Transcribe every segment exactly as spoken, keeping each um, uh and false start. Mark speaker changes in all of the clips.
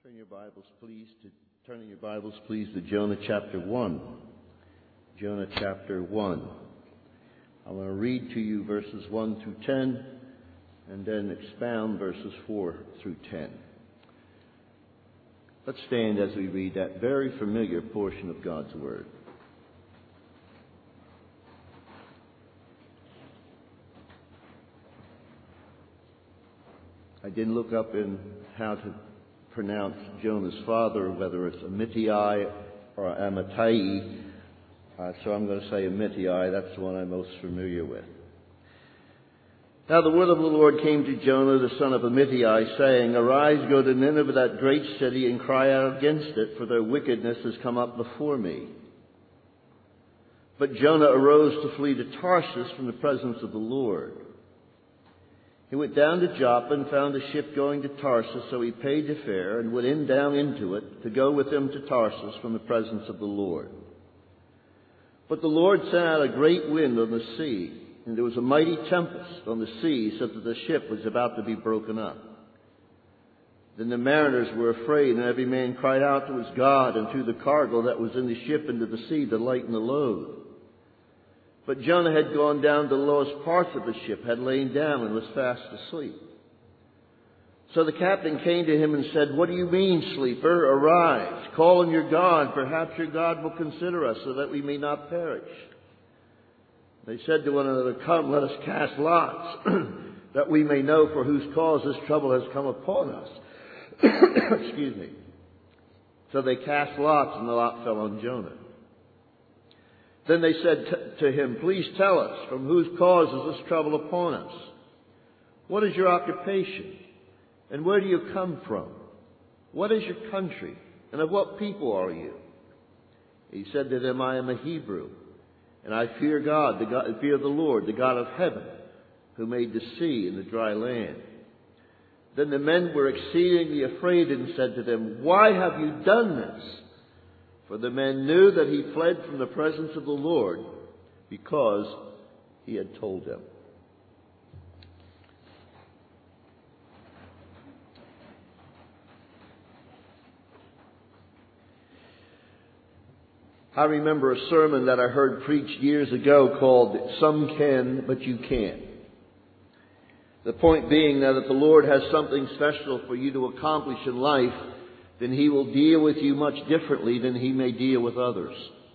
Speaker 1: Turn your Bibles, please, to turn in your Bibles, please, to Jonah chapter one. Jonah chapter one. I want to read to you verses one through ten, and then expound verses four through ten. Let's stand as we read that very familiar portion of God's Word. I didn't look up in how to pronounce Jonah's father, whether it's Amittai or Amittai, uh, so I'm going to say Amittai. That's the one I'm most familiar with. Now the word of the Lord came to Jonah, the son of Amittai, saying, "Arise, go to Nineveh, that great city, and cry out against it, for their wickedness has come up before me." But Jonah arose to flee to Tarshish from the presence of the Lord. He went down to Joppa and found a ship going to Tarsus, so he paid the fare and went in down into it to go with him to Tarsus from the presence of the Lord. But the Lord sent out a great wind on the sea, and there was a mighty tempest on the sea, so that the ship was about to be broken up. Then the mariners were afraid, and every man cried out to his God and threw the cargo that was in the ship into the sea to lighten the load. But Jonah had gone down to the lowest parts of the ship, had lain down, and was fast asleep. So the captain came to him and said, "What do you mean, sleeper? Arise, call on your God. Perhaps your God will consider us, so that we may not perish." They said to one another, "Come, let us cast lots, that we may know for whose cause this trouble has come upon us." Excuse me. So they cast lots, and the lot fell on Jonah. Then they said to him, "Please tell us, from whose cause is this trouble upon us? What is your occupation? And where do you come from? What is your country? And of what people are you?" He said to them, "I am a Hebrew, and I fear God, the God, fear the Lord, the God of heaven, who made the sea and the dry land." Then the men were exceedingly afraid and said to them, "Why have you done this?" For the men knew that he fled from the presence of the Lord, because he had told them. I remember a sermon that I heard preached years ago called "Some Can, But You Can't." The point being that if the Lord has something special for you to accomplish in life, then he will deal with you much differently than he may deal with others.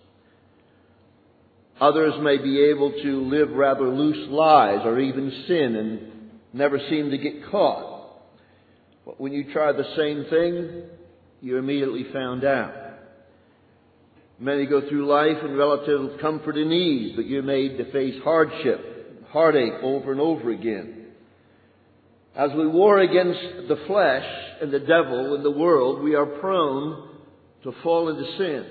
Speaker 1: Others may be able to live rather loose lives or even sin and never seem to get caught. But when you try the same thing, you're immediately found out. Many go through life in relative comfort and ease, but you're made to face hardship, heartache over and over again. As we war against the flesh and the devil and the world, we are prone to fall into sin.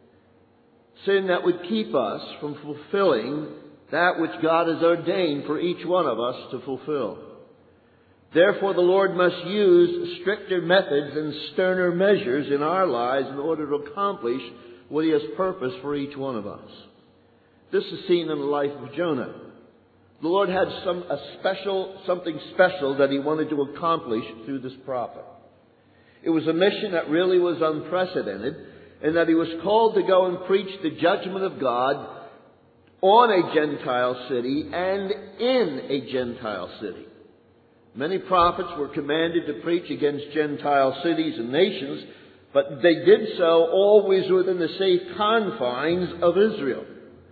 Speaker 1: Sin that would keep us from fulfilling that which God has ordained for each one of us to fulfill. Therefore, the Lord must use stricter methods and sterner measures in our lives in order to accomplish what he has purposed for each one of us. This is seen in the life of Jonah. The Lord had some a special something special that he wanted to accomplish through this prophet. It was a mission that really was unprecedented, and that he was called to go and preach the judgment of God on a Gentile city and in a Gentile city. Many prophets were commanded to preach against Gentile cities and nations, but they did so always within the safe confines of Israel.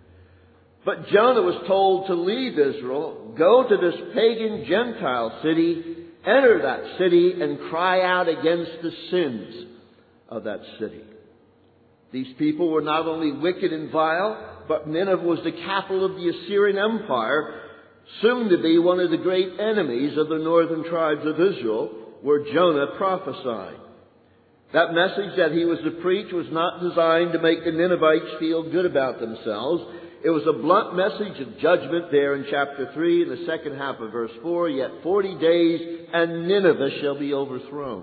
Speaker 1: But Jonah was told to leave Israel, go to this pagan Gentile city, enter that city, and cry out against the sins of that city. These people were not only wicked and vile, but Nineveh was the capital of the Assyrian Empire, soon to be one of the great enemies of the northern tribes of Israel, where Jonah prophesied. That message that he was to preach was not designed to make the Ninevites feel good about themselves. It was a blunt message of judgment there in chapter three, in the second half of verse four. Yet forty days and Nineveh shall be overthrown.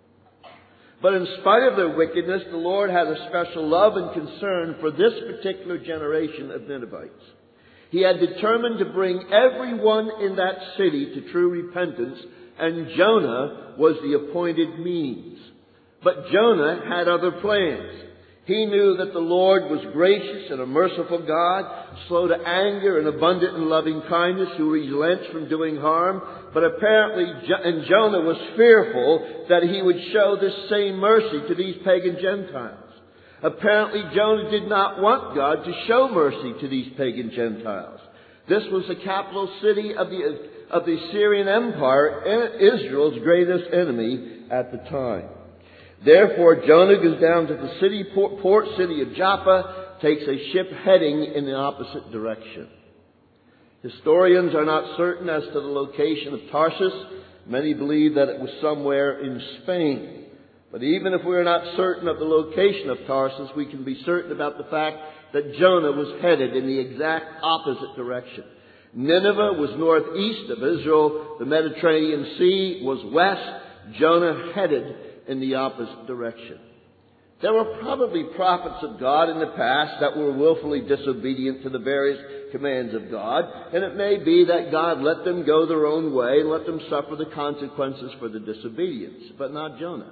Speaker 1: But in spite of their wickedness, the Lord had a special love and concern for this particular generation of Ninevites. He had determined to bring everyone in that city to true repentance, and Jonah was the appointed means. But Jonah had other plans. He knew that the Lord was gracious and a merciful God, slow to anger and abundant in loving kindness, who relents from doing harm. But apparently, and Jonah was fearful that he would show this same mercy to these pagan Gentiles. Apparently, Jonah did not want God to show mercy to these pagan Gentiles. This was the capital city of the, of the Assyrian Empire, Israel's greatest enemy at the time. Therefore, Jonah goes down to the city, port, port city of Joppa, takes a ship heading in the opposite direction. Historians are not certain as to the location of Tarsus. Many believe that it was somewhere in Spain. But even if we are not certain of the location of Tarsus, we can be certain about the fact that Jonah was headed in the exact opposite direction. Nineveh was northeast of Israel. The Mediterranean Sea was west. Jonah headed in the opposite direction. There were probably prophets of God in the past that were willfully disobedient to the various commands of God, and it may be that God let them go their own way and let them suffer the consequences for the disobedience, but not Jonah.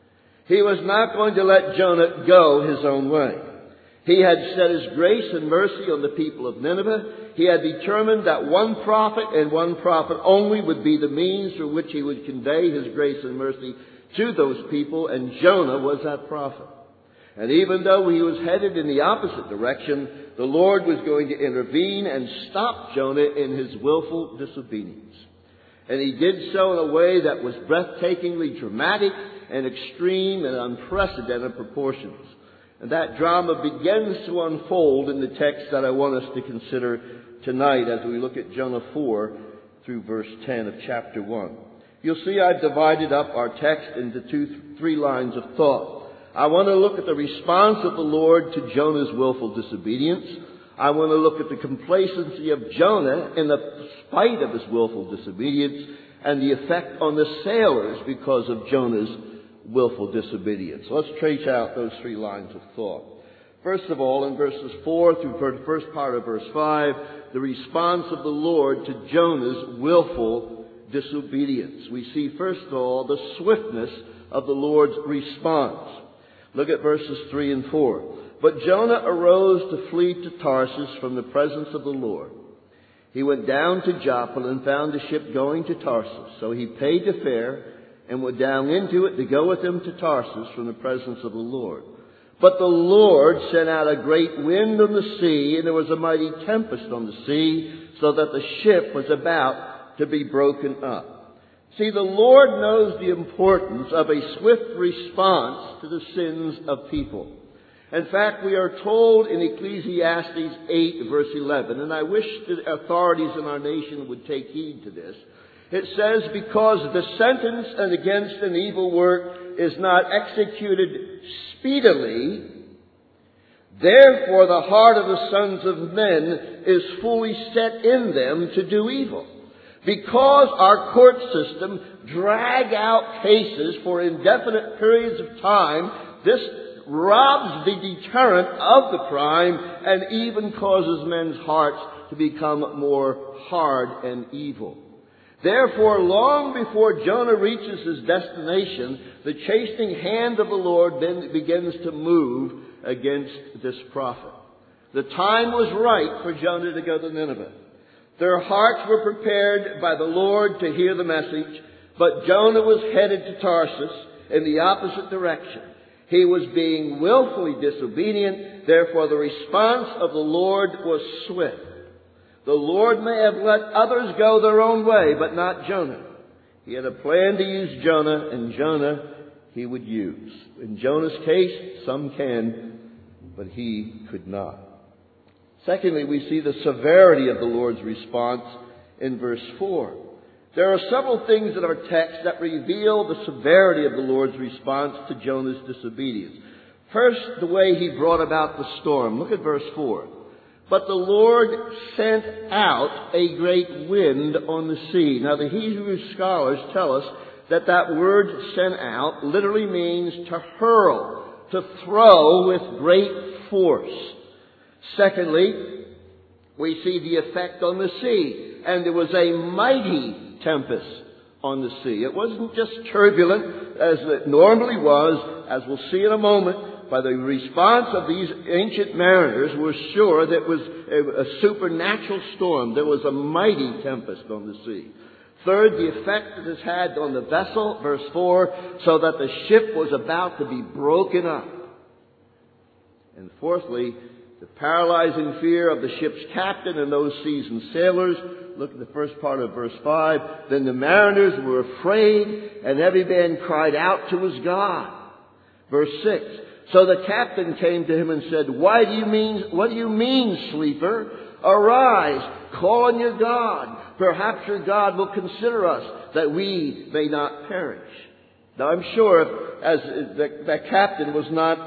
Speaker 1: He was not going to let Jonah go his own way. He had set his grace and mercy on the people of Nineveh. He had determined that one prophet and one prophet only would be the means through which he would convey his grace and mercy to those people, and Jonah was that prophet. And even though he was headed in the opposite direction, the Lord was going to intervene and stop Jonah in his willful disobedience. And he did so in a way that was breathtakingly dramatic and extreme and unprecedented proportions. And that drama begins to unfold in the text that I want us to consider tonight as we look at Jonah four through verse ten of chapter one. You'll see I've divided up our text into two, three lines of thought. I want to look at the response of the Lord to Jonah's willful disobedience. I want to look at the complacency of Jonah in the spite of his willful disobedience, and the effect on the sailors because of Jonah's willful disobedience. So let's trace out those three lines of thought. First of all, in verses four through the first part of verse five, the response of the Lord to Jonah's willful disobedience. We see, first of all, the swiftness of the Lord's response. Look at verses three and four. But Jonah arose to flee to Tarsus from the presence of the Lord. He went down to Joppa and found a ship going to Tarsus. So he paid the fare and went down into it to go with him to Tarsus from the presence of the Lord. But the Lord sent out a great wind on the sea, and there was a mighty tempest on the sea, so that the ship was about to be broken up. See, the Lord knows the importance of a swift response to the sins of people. In fact, we are told in Ecclesiastes eight, verse eleven, and I wish the authorities in our nation would take heed to this. It says, because the sentence and against an evil work is not executed speedily, therefore the heart of the sons of men is fully set in them to do evil. Because our court system drag out cases for indefinite periods of time, this robs the deterrent of the crime and even causes men's hearts to become more hard and evil. Therefore, long before Jonah reaches his destination, the chastening hand of the Lord then begins to move against this prophet. The time was right for Jonah to go to Nineveh. Their hearts were prepared by the Lord to hear the message, but Jonah was headed to Tarsus in the opposite direction. He was being willfully disobedient, therefore the response of the Lord was swift. The Lord may have let others go their own way, but not Jonah. He had a plan to use Jonah, and Jonah he would use. In Jonah's case, some can, but he could not. Secondly, we see the severity of the Lord's response in verse four. There are several things in our text that reveal the severity of the Lord's response to Jonah's disobedience. First, the way he brought about the storm. Look at verse four. But the Lord sent out a great wind on the sea. Now, the Hebrew scholars tell us that that word sent out literally means to hurl, to throw with great force. Secondly, we see the effect on the sea. And there was a mighty tempest on the sea. It wasn't just turbulent as it normally was, as we'll see in a moment. By the response of these ancient mariners, we're sure that it was a, a supernatural storm. There was a mighty tempest on the sea. Third, the effect it has had on the vessel, verse four, so that the ship was about to be broken up. And fourthly, the paralyzing fear of the ship's captain and those seasoned sailors. Look at the first part of verse five. Then the mariners were afraid, and every man cried out to his God. Verse six. So the captain came to him and said, Why do you mean, what do you mean, sleeper? Arise, call on your God. Perhaps your God will consider us, that we may not perish. Now I'm sure if, as the, the captain was not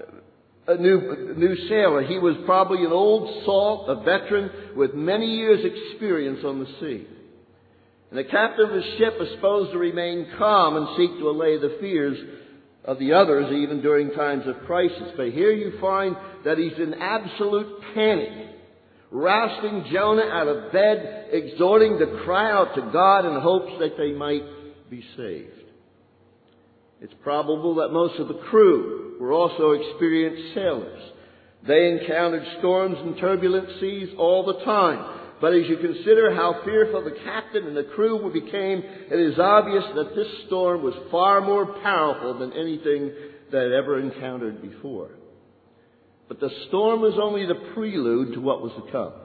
Speaker 1: a new, a new sailor, he was probably an old salt, a veteran with many years' experience on the sea. And the captain of the ship was supposed to remain calm and seek to allay the fears of the others, even during times of crisis. But here you find that he's in absolute panic, rousting Jonah out of bed, exhorting to cry out to God in hopes that they might be saved. It's probable that most of the crew were also experienced sailors. They encountered storms and turbulent seas all the time. But as you consider how fearful the captain and the crew became, it is obvious that this storm was far more powerful than anything they had ever encountered before. But the storm was only the prelude to what was to come.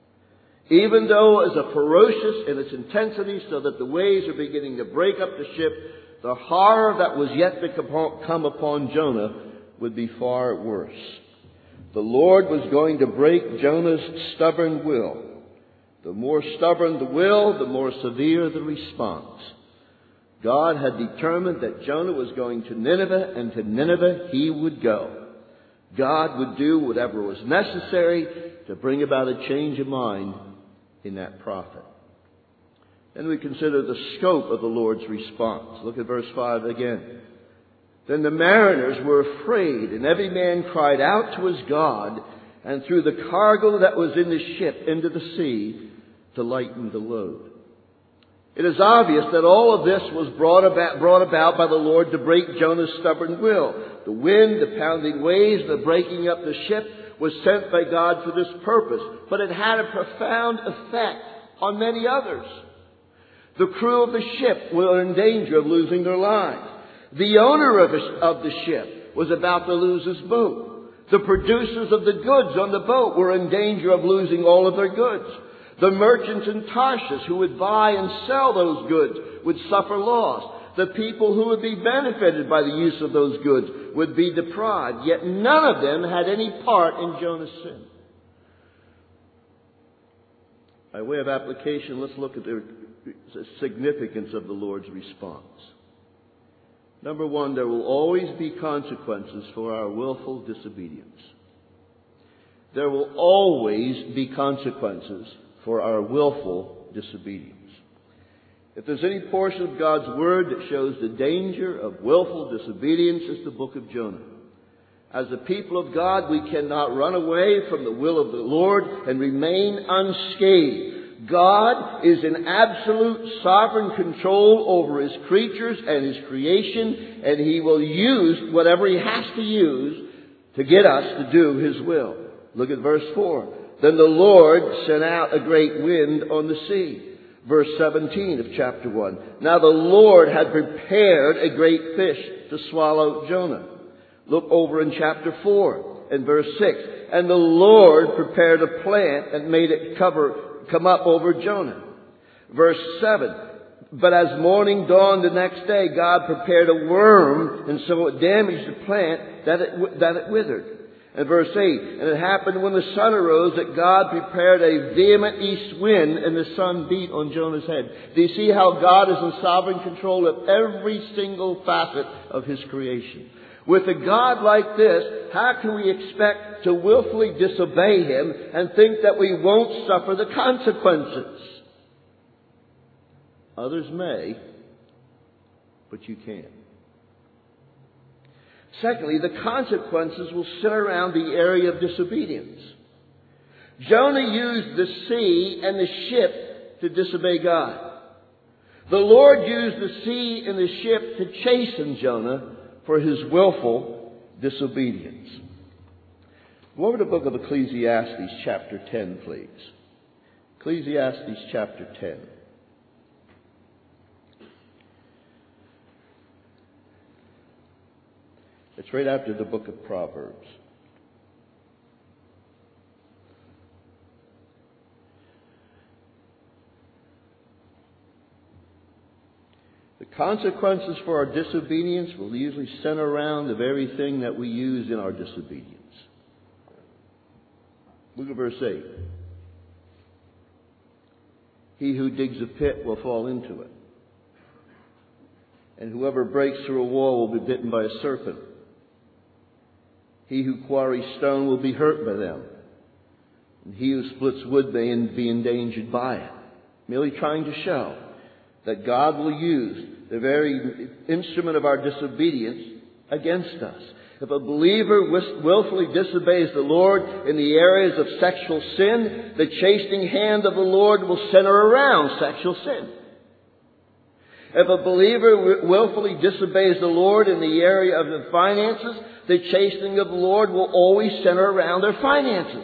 Speaker 1: Even though it was ferocious in its intensity so that the waves are beginning to break up the ship, the horror that was yet to come upon Jonah would be far worse. The Lord was going to break Jonah's stubborn will. The more stubborn the will, the more severe the response. God had determined that Jonah was going to Nineveh, and to Nineveh he would go. God would do whatever was necessary to bring about a change of mind in that prophet. Then we consider the scope of the Lord's response. Look at verse five again. Then the mariners were afraid, and every man cried out to his God, and threw the cargo that was in the ship into the sea to lighten the load. It is obvious that all of this was brought about, brought about by the Lord to break Jonah's stubborn will. The wind, the pounding waves, the breaking up the ship was sent by God for this purpose. But it had a profound effect on many others. The crew of the ship were in danger of losing their lives. The owner of, a, of the ship was about to lose his boat. The producers of the goods on the boat were in danger of losing all of their goods. The merchants in Tarshish who would buy and sell those goods would suffer loss. The people who would be benefited by the use of those goods would be deprived. Yet none of them had any part in Jonah's sin. By way of application, let's look at the significance of the Lord's response. Number one, there will always be consequences for our willful disobedience. There will always be consequences for our willful disobedience. If there's any portion of God's Word that shows the danger of willful disobedience, it's the book of Jonah. As the people of God, we cannot run away from the will of the Lord and remain unscathed. God is in absolute sovereign control over His creatures and His creation, and He will use whatever He has to use to get us to do His will. Look at verse four. Then the Lord sent out a great wind on the sea. Verse seventeen of chapter one. Now the Lord had prepared a great fish to swallow Jonah. Look over in chapter four and verse six. And the Lord prepared a plant and made it cover, come up over Jonah. Verse seven. But as morning dawned the next day, God prepared a worm, and so it damaged the plant that it, that it withered. And verse eight, and it happened when the sun arose that God prepared a vehement east wind, and the sun beat on Jonah's head. Do you see how God is in sovereign control of every single facet of His creation? With a God like this, how can we expect to willfully disobey Him and think that we won't suffer the consequences? Others may, but you can't. Secondly, the consequences will sit around the area of disobedience. Jonah used the sea and the ship to disobey God. The Lord used the sea and the ship to chasten Jonah for his willful disobedience. Go over to the book of Ecclesiastes chapter ten, please. Ecclesiastes chapter ten. It's right after the book of Proverbs. The consequences for our disobedience will usually center around the very thing that we use in our disobedience. Look at verse eight. He who digs a pit will fall into it, and whoever breaks through a wall will be bitten by a serpent. He who quarries stone will be hurt by them, and he who splits wood may be endangered by it. Merely trying to show that God will use the very instrument of our disobedience against us. If a believer willfully disobeys the Lord in the areas of sexual sin, the chastening hand of the Lord will center around sexual sin. If a believer willfully disobeys the Lord in the area of the finances, the chastening of the Lord will always center around their finances.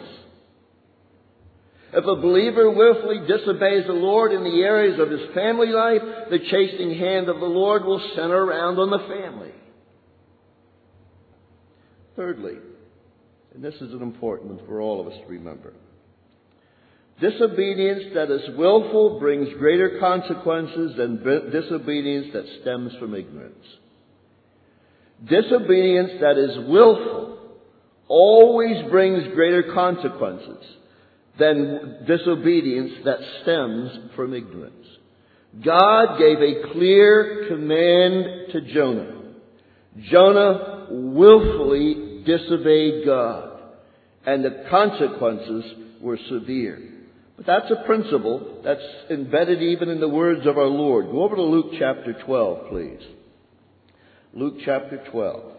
Speaker 1: If a believer willfully disobeys the Lord in the areas of his family life, the chastening hand of the Lord will center around on the family. Thirdly, and this is an important one for all of us to remember, disobedience that is willful brings greater consequences than disobedience that stems from ignorance. Disobedience that is willful always brings greater consequences than disobedience that stems from ignorance. God gave a clear command to Jonah. Jonah willfully disobeyed God, and the consequences were severe. But that's a principle that's embedded even in the words of our Lord. Go over to Luke chapter twelve, please. Luke chapter twelve.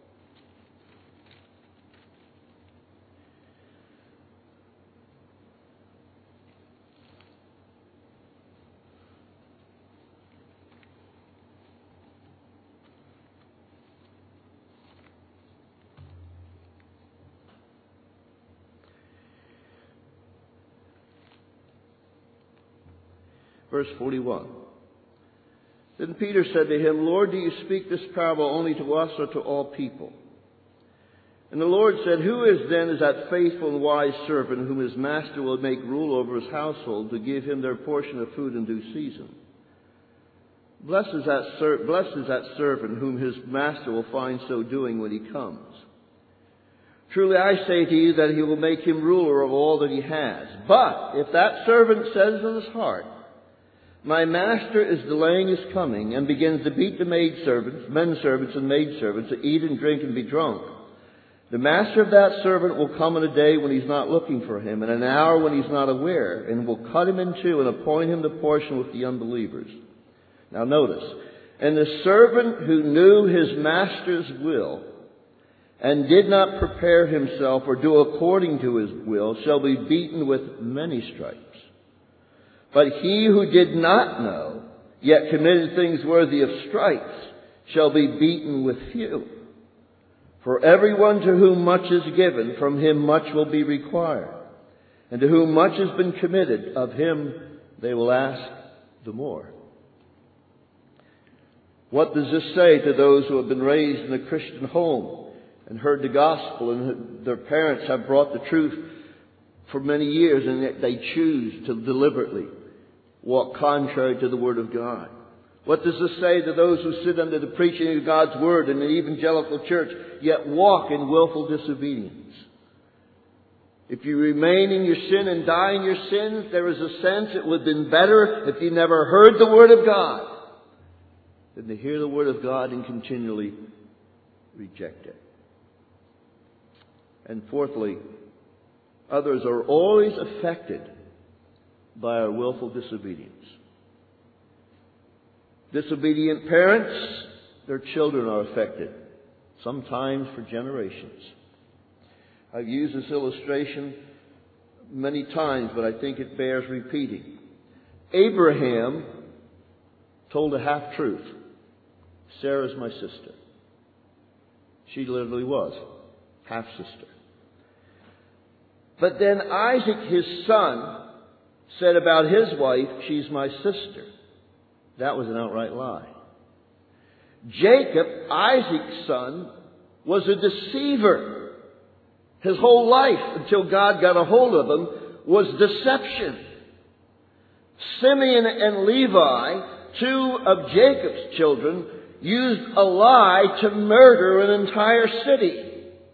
Speaker 1: Verse forty-one. Then Peter said to him, Lord, do you speak this parable only to us or to all people? And the Lord said, Who is then is that faithful and wise servant whom his master will make rule over his household to give him their portion of food in due season? Blessed is that, ser- blessed is that servant whom his master will find so doing when he comes. Truly I say to you that he will make him ruler of all that he has. But if that servant says in his heart, My master is delaying his coming, and begins to beat the maidservants, men servants and maidservants, to eat and drink and be drunk, the master of that servant will come in a day when he's not looking for him, and an hour when he's not aware, and will cut him in two and appoint him the portion with the unbelievers. Now notice, and the servant who knew his master's will and did not prepare himself or do according to his will shall be beaten with many stripes. But he who did not know, yet committed things worthy of stripes, shall be beaten with few. For everyone to whom much is given, from him much will be required. And to whom much has been committed, of him they will ask the more. What does this say to those who have been raised in a Christian home and heard the gospel, and their parents have brought the truth for many years, and yet they choose to deliberately walk contrary to the Word of God? What does this say to those who sit under the preaching of God's Word in the evangelical church, yet walk in willful disobedience? If you remain in your sin and die in your sins, there is a sense it would have been better if you never heard the Word of God than to hear the Word of God and continually reject it. And fourthly, others are always affected by our willful disobedience. Disobedient parents, their children are affected, sometimes for generations. I've used this illustration many times, but I think it bears repeating. Abraham told a half-truth. Sarah's my sister. She literally was half-sister. But then Isaac, his son, said about his wife, she's my sister. That was an outright lie. Jacob, Isaac's son, was a deceiver. His whole life, until God got a hold of him, was deception. Simeon and Levi, two of Jacob's children, used a lie to murder an entire city.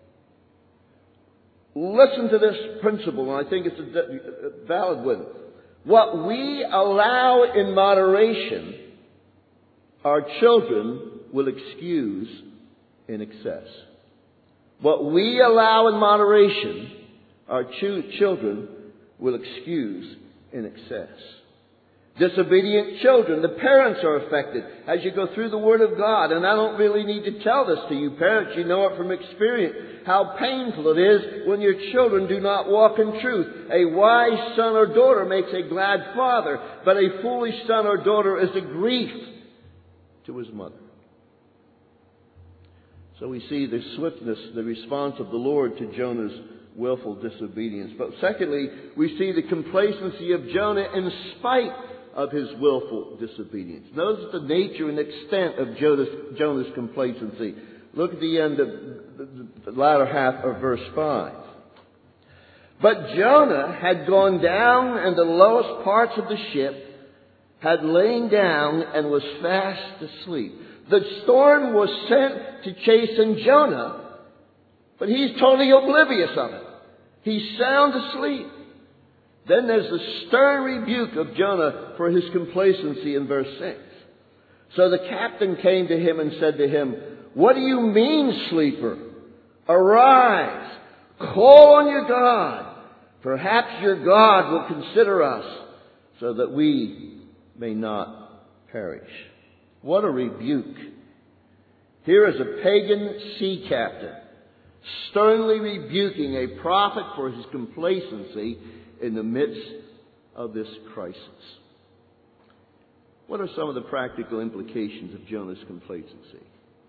Speaker 1: Listen to this principle, and I think it's a valid one. What we allow in moderation, our children will excuse in excess. What we allow in moderation, our ch- children will excuse in excess. Disobedient children, the parents are affected as you go through the Word of God. And I don't really need to tell this to you parents. You know it from experience. How painful it is when your children do not walk in truth. A wise son or daughter makes a glad father, but a foolish son or daughter is a grief to his mother. So we see the swiftness, the response of the Lord to Jonah's willful disobedience. But secondly, we see the complacency of Jonah in spite of his willful disobedience. Notice the nature and extent of Jonah's, Jonah's complacency. Look at the end of the, the latter half of verse five. But Jonah had gone down in the lowest parts of the ship, had lain down, and was fast asleep. The storm was sent to chasten Jonah, but he's totally oblivious of it. He's sound asleep. Then there's the stern rebuke of Jonah for his complacency in verse six. So the captain came to him and said to him, "What do you mean, sleeper? Arise, call on your God. Perhaps your God will consider us so that we may not perish." What a rebuke. Here is a pagan sea captain sternly rebuking a prophet for his complacency in the midst of this crisis. What are some of the practical implications of Jonah's complacency?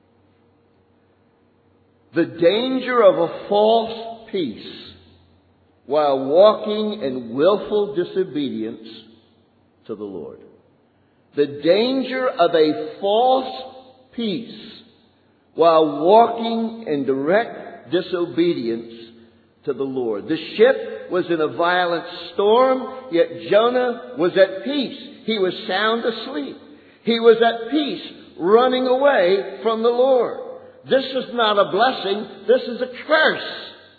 Speaker 1: The danger of a false peace while walking in willful disobedience to the Lord. The danger of a false peace while walking in direct disobedience to the Lord. The ship was in a violent storm, yet Jonah was at peace. He was sound asleep. He was at peace, running away from the Lord. This is not a blessing. This is a curse.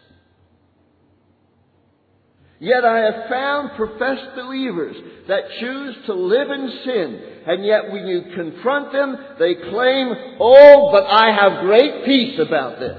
Speaker 1: Yet I have found professed believers that choose to live in sin, and yet when you confront them, they claim, "Oh, but I have great peace about this."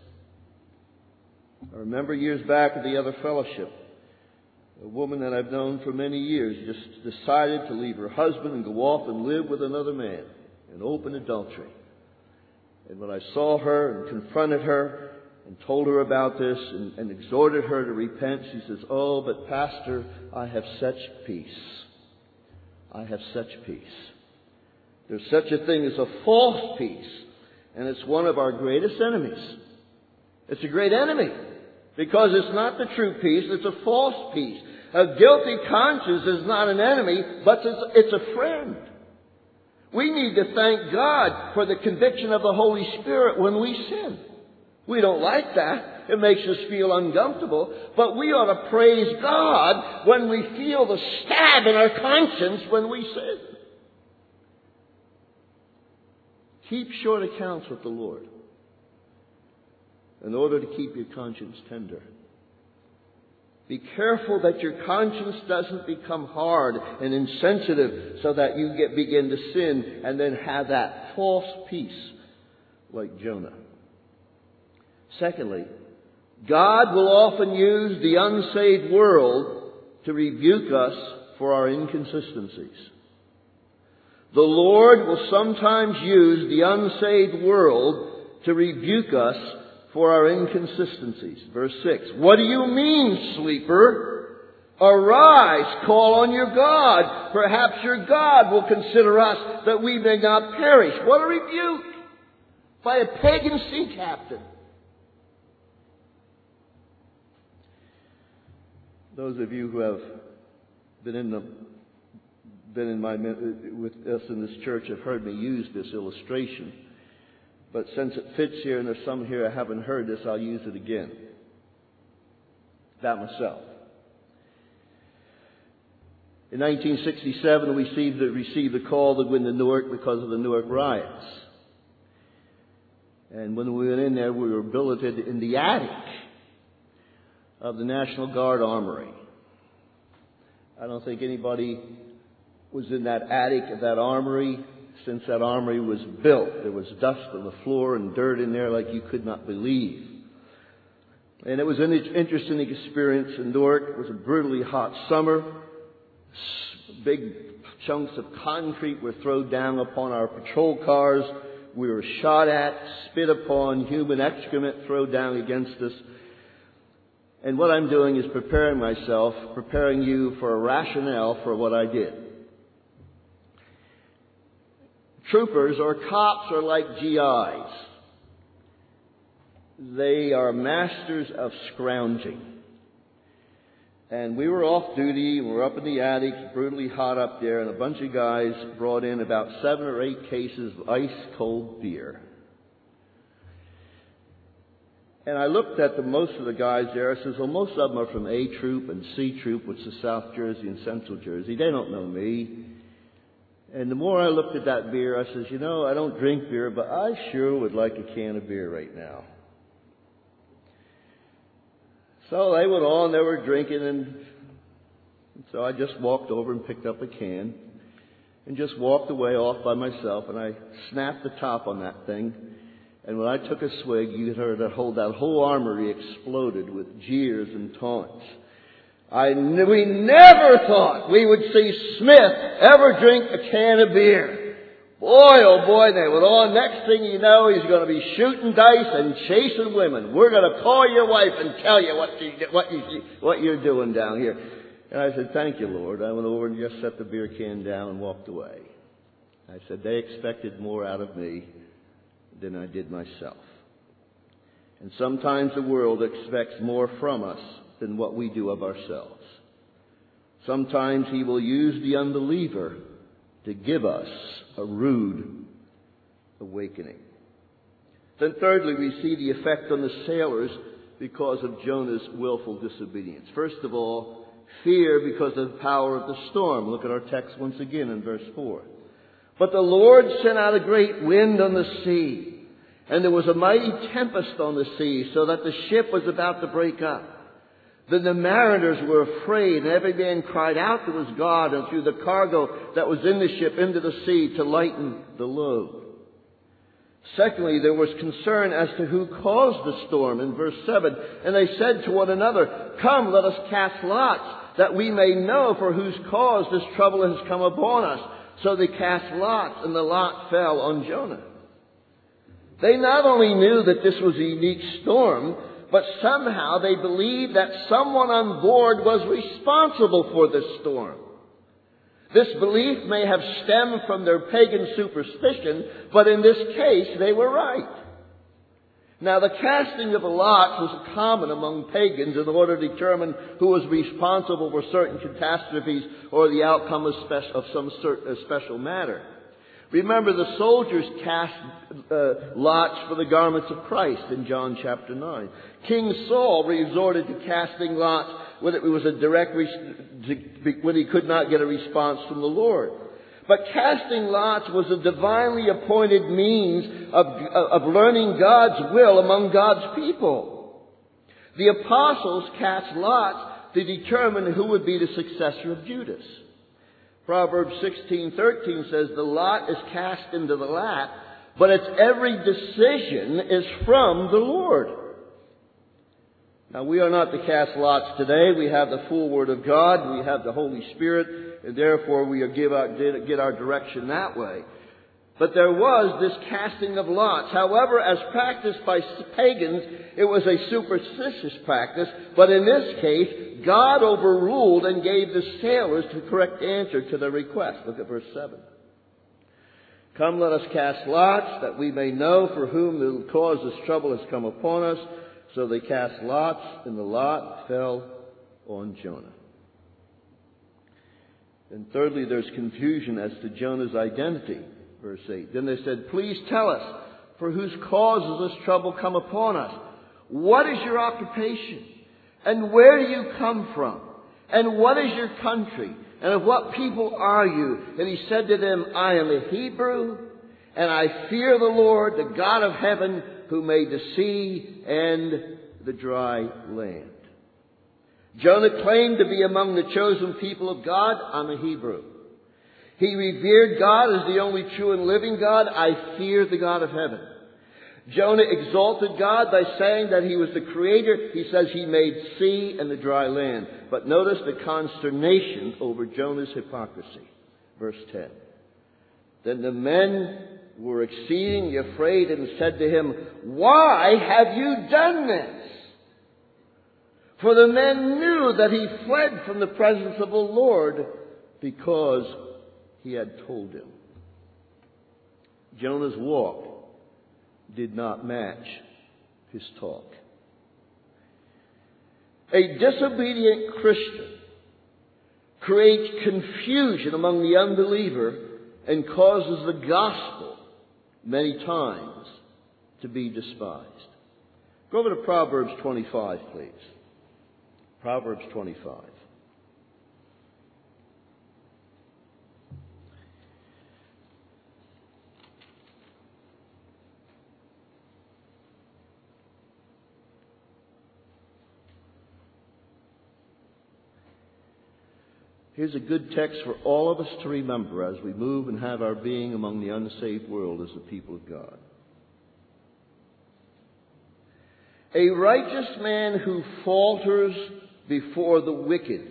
Speaker 1: I remember years back at the other fellowship, a woman that I've known for many years just decided to leave her husband and go off and live with another man in open adultery. And when I saw her and confronted her and told her about this and, and exhorted her to repent, she says, "Oh, but Pastor, I have such peace. I have such peace." There's such a thing as a false peace, and it's one of our greatest enemies. It's a great enemy because it's not the true peace, it's a false peace. A guilty conscience is not an enemy, but it's, it's a friend. We need to thank God for the conviction of the Holy Spirit when we sin. We don't like that. It makes us feel uncomfortable. But we ought to praise God when we feel the stab in our conscience when we sin. Keep short accounts with the Lord in order to keep your conscience tender. Be careful that your conscience doesn't become hard and insensitive so that you get begin to sin and then have that false peace like Jonah. Secondly, God will often use the unsaved world to rebuke us for our inconsistencies. The Lord will sometimes use the unsaved world to rebuke us for our inconsistencies. Verse six, "What do you mean, sleeper? Arise, call on your God. Perhaps your God will consider us that we may not perish. What a rebuke by a pagan sea captain. Those of you who have been in the been in my with us in this church have heard me use this illustration. But since it fits here and there's some here I haven't heard this, I'll use it again. About myself. In nineteen sixty-seven, we received the, received the call to go into Newark because of the Newark riots. And when we went in there, we were billeted in the attic of the National Guard Armory. I don't think anybody was in that attic of that armory since that armory was built. There was dust on the floor and dirt in there like you could not believe. And it was an interesting experience in Newark. It was a brutally hot summer. Big chunks of concrete were thrown down upon our patrol cars. We were shot at, spit upon, human excrement thrown down against us. And what I'm doing is preparing myself, preparing you for a rationale for what I did. Troopers or cops are like G Is. They are masters of scrounging. And we were off duty, we were up in the attic, brutally hot up there, and a bunch of guys brought in about seven or eight cases of ice-cold beer. And I looked at the most of the guys there. I says, well, most of them are from A Troop and C Troop, which is South Jersey and Central Jersey. They don't know me. And the more I looked at that beer, I says, you know, I don't drink beer, but I sure would like a can of beer right now. So they went on, they were drinking, and so I just walked over and picked up a can and just walked away off by myself, and I snapped the top on that thing. And when I took a swig, you heard that whole, that whole armory exploded with jeers and taunts. I knew, we never thought we would see Smith ever drink a can of beer. Boy, oh boy, they went on. Next thing you know, he's going to be shooting dice and chasing women. We're going to call your wife and tell you what, you, what, you, what you're doing down here. And I said, thank you, Lord. I went over and just set the beer can down and walked away. I said, they expected more out of me than I did myself. And sometimes the world expects more from us than what we do of ourselves. Sometimes he will use the unbeliever to give us a rude awakening. Then thirdly, we see the effect on the sailors because of Jonah's willful disobedience. First of all, fear because of the power of the storm. Look at our text once again in verse four. But the Lord sent out a great wind on the sea, and there was a mighty tempest on the sea, so that the ship was about to break up. Then the mariners were afraid, and every man cried out to his God and threw the cargo that was in the ship into the sea to lighten the load. Secondly, there was concern as to who caused the storm in verse seven. And they said to one another, come, let us cast lots, that we may know for whose cause this trouble has come upon us. So they cast lots, and the lot fell on Jonah. They not only knew that this was a unique storm, but somehow they believed that someone on board was responsible for this storm. This belief may have stemmed from their pagan superstition, but in this case they were right. Now, the casting of a lot was common among pagans in order to determine who was responsible for certain catastrophes or the outcome of, spe- of some certain, special matter. Remember, the soldiers cast uh, lots for the garments of Christ in John chapter nine. King Saul resorted to casting lots when it was a direct re- when he could not get a response from the Lord. But casting lots was a divinely appointed means of, of learning God's will among God's people. The apostles cast lots to determine who would be the successor of Judas. Proverbs sixteen thirteen says, the lot is cast into the lap, but its every decision is from the Lord. Now, we are not to cast lots today. We have the full Word of God. We have the Holy Spirit, and therefore we are give our, get our direction that way. But there was this casting of lots. However, as practiced by pagans, it was a superstitious practice. But in this case, God overruled and gave the sailors the correct answer to their request. Look at verse seven. Come, let us cast lots, that we may know for whom the cause this trouble has come upon us. So they cast lots, and the lot fell on Jonah. And thirdly, there's confusion as to Jonah's identity. Verse eight. Then they said, please tell us, for whose cause has this trouble come upon us? What is your occupation? And where do you come from? And what is your country? And of what people are you? And he said to them, I am a Hebrew, and I fear the Lord, the God of heaven, who made the sea and the dry land. Jonah claimed to be among the chosen people of God. I'm a Hebrew. He revered God as the only true and living God. I fear the God of heaven. Jonah exalted God by saying that he was the creator. He says he made sea and the dry land. But notice the consternation over Jonah's hypocrisy. Verse ten. Then the men were exceedingly afraid and said to him, why have you done this? For the men knew that he fled from the presence of the Lord because he had told him. Jonah's walk did not match his talk. A disobedient Christian creates confusion among the unbeliever and causes the gospel many times to be despised. Go over to Proverbs twenty-five, please. Proverbs twenty-five. Here's a good text for all of us to remember as we move and have our being among the unsaved world as the people of God. A righteous man who falters before the wicked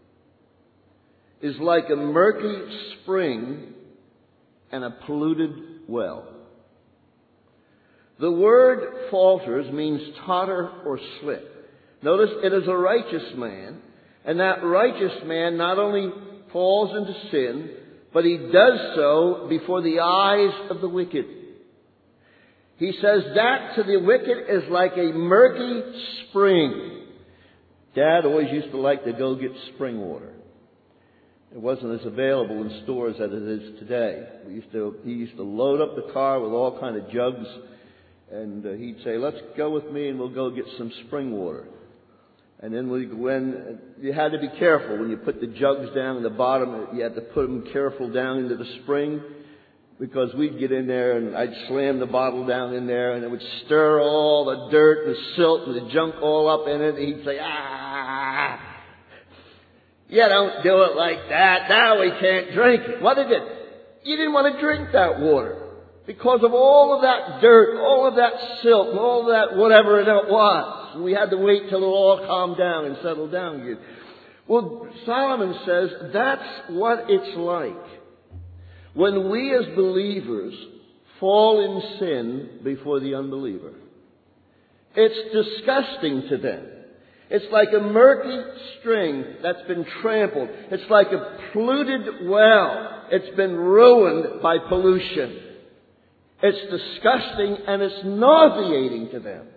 Speaker 1: is like a murky spring and a polluted well. The word falters means totter or slip. Notice it is a righteous man. And that righteous man not only falls into sin, but he does so before the eyes of the wicked. He says that to the wicked is like a murky spring. Dad always used to like to go get spring water. It wasn't as available in stores as it is today. We used to, he used to load up the car with all kind of jugs, and uh, he'd say, let's go with me and we'll go get some spring water. And then we when you had to be careful when you put the jugs down in the bottom. You had to put them careful down into the spring, because we'd get in there and I'd slam the bottle down in there, and it would stir all the dirt and the silt and the junk all up in it. And he'd say, "Ah, you don't do it like that. Now we can't drink it." What did it? You didn't want to drink that water because of all of that dirt, all of that silt, and all of that whatever it was. We had to wait till it all calmed down and settled down again. Well, Solomon says that's what it's like when we as believers fall in sin before the unbeliever. It's disgusting to them. It's like a murky string that's been trampled. It's like a polluted well. It's been ruined by pollution. It's disgusting and it's nauseating to them.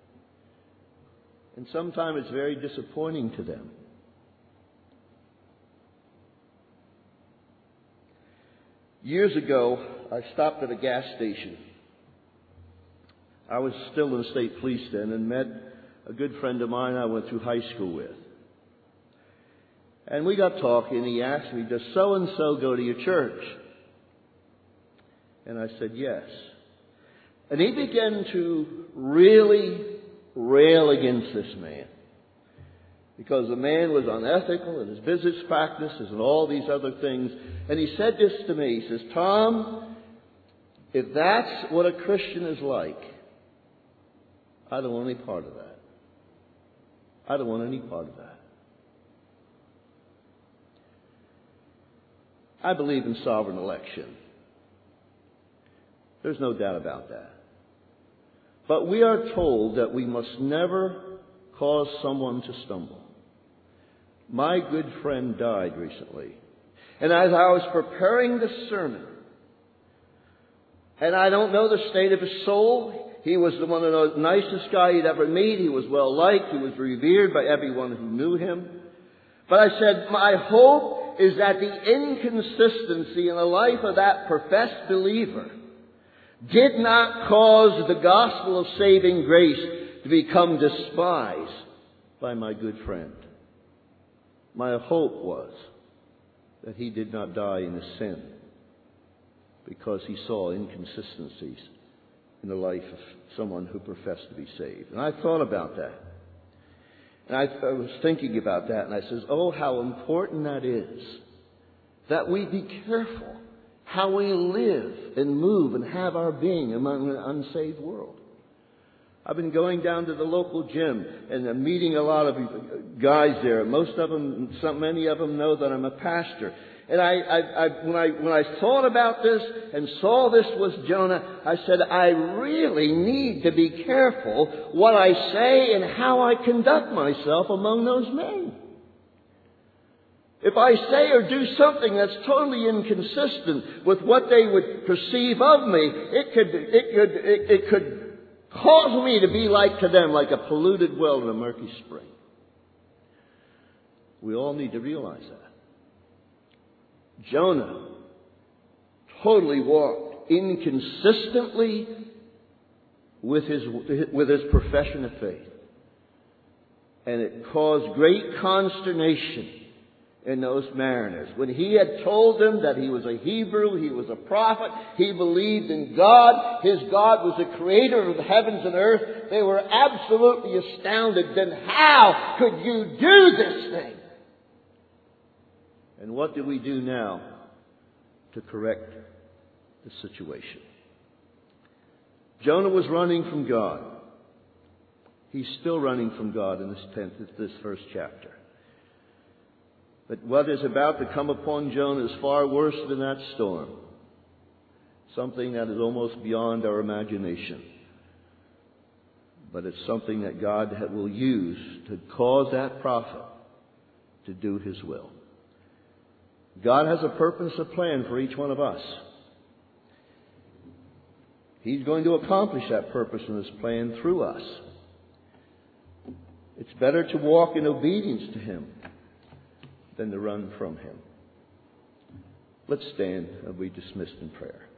Speaker 1: And sometimes it's very disappointing to them. Years ago, I stopped at a gas station. I was still in the state police then, and met a good friend of mine I went through high school with. And we got talking, and he asked me, does so-and-so go to your church? And I said, yes. And he began to really rail against this man, because the man was unethical in his business practices and all these other things. And he said this to me. He says, Tom, if that's what a Christian is like, I don't want any part of that. I don't want any part of that. I believe in sovereign election. There's no doubt about that. But we are told that we must never cause someone to stumble. My good friend died recently. And as I was preparing this sermon, and I don't know the state of his soul, he was one of the nicest guy you'd ever meet. He was well liked. He was revered by everyone who knew him. But I said, my hope is that the inconsistency in the life of that professed believer did not cause the gospel of saving grace to become despised by my good friend. My hope was that he did not die in his sin because he saw inconsistencies in the life of someone who professed to be saved. And I thought about that. And I, I was thinking about that, and I says, oh, how important that is, that we be careful how we live and move and have our being among an unsaved world. I've been going down to the local gym and I'm meeting a lot of guys there. Most of them, some, many of them know that I'm a pastor. And I, I, I, when I, when I thought about this and saw this was Jonah, I said, I really need to be careful what I say and how I conduct myself among those men. If I say or do something that's totally inconsistent with what they would perceive of me, it could, it could, it, it could cause me to be like to them, like a polluted well in a murky spring. We all need to realize that. Jonah totally walked inconsistently with his, with his profession of faith. And it caused great consternation in those mariners. When he had told them that he was a Hebrew, he was a prophet, he believed in God, his God was the creator of the heavens and earth, they were absolutely astounded. Then how could you do this thing? And what do we do now to correct the situation? Jonah was running from God. He's still running from God in this tenth, this first chapter. But what is about to come upon Jonah is far worse than that storm. Something that is almost beyond our imagination. But it's something that God will use to cause that prophet to do his will. God has a purpose, a plan for each one of us. He's going to accomplish that purpose and his plan through us. It's better to walk in obedience to him than to run from him. Let's stand and be dismissed in prayer.